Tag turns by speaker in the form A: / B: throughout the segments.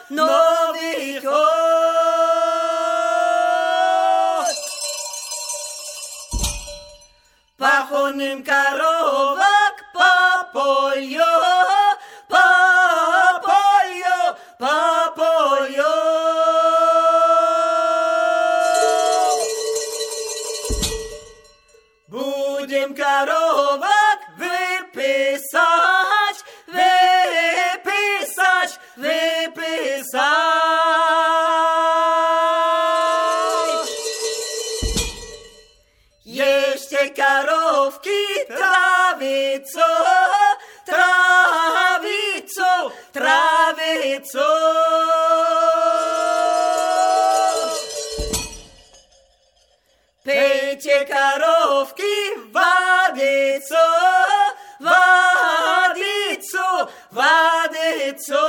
A: Nový chod. Pachonym karowak po polio, po polio, po polio. Budem karowak wypisać, wypisać, wypisać. Jeszcze karowki trawicą, trawicą, trawicą. Pejcie karowki wadicą, wadicą, wadicą.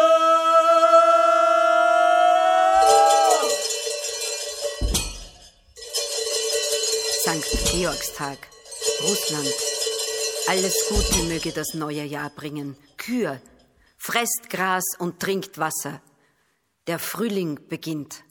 B: Sankt Georgstag, Russland. Alles Gute möge das neue Jahr bringen. Kühe, fresst Gras und trinkt Wasser. Der Frühling beginnt.